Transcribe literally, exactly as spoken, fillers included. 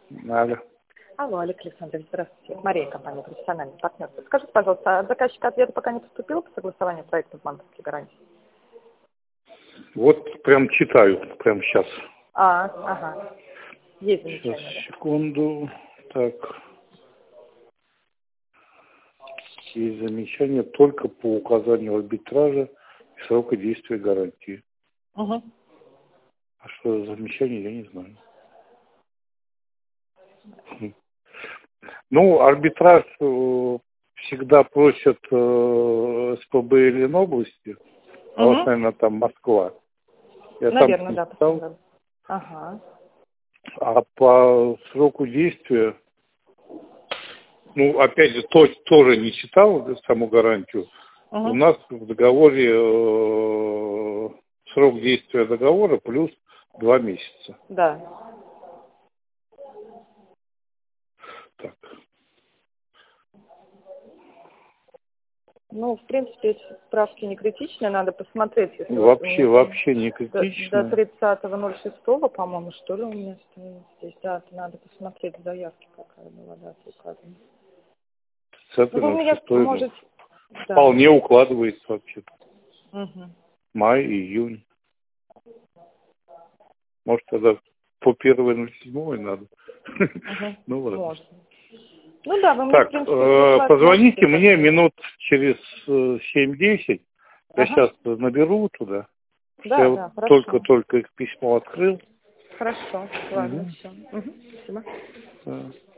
Алло. Алло, Олег Александрович, здравствуйте. Мария, компания «Профессиональный партнер». Скажите, пожалуйста, от заказчика ответа пока не поступил по согласованию проекта банковских гарантий? Вот прям читаю, прям сейчас. А, ага. Есть замечание, Сейчас, да? секунду. Так. Есть замечание только по указанию арбитража и срока действия гарантии. Угу. А что за замечание, я не знаю. Ну, арбитраж э, всегда просят э, СПБ или Ленобласти, а у вас, Угу. наверное, там Москва. Я Наверное, сам да, читал. посмотрела. Ага. А по сроку действия, ну, опять же, то, тоже не читал саму гарантию. Угу. У нас в договоре э, срок действия договора плюс два месяца. Да. Так. Ну, в принципе, эти справки не критичные, надо посмотреть, если вот у Вообще, меня там вообще не до, до критично. тридцатого ноль шестого, по-моему, что ли, у меня стоит здесь. Да, надо посмотреть в заявке, какая была дата указана. Ну, вы Центр меня шестой, ну, можете... Да. вполне укладывается вообще. Угу. Май, июнь. Может, тогда по первое ноль седьмое надо. Угу. Ну, ладно. Можно. Ну да, вы мне, в Так, принципе, э, прислать позвоните можете мне как-нибудь. минут через э, семь-десять. Я Ага. сейчас наберу туда. Что я Да, вот да, хорошо. только-только их письмо открыл. Хорошо. Ладно, Мгм. все. Угу. Спасибо. Да.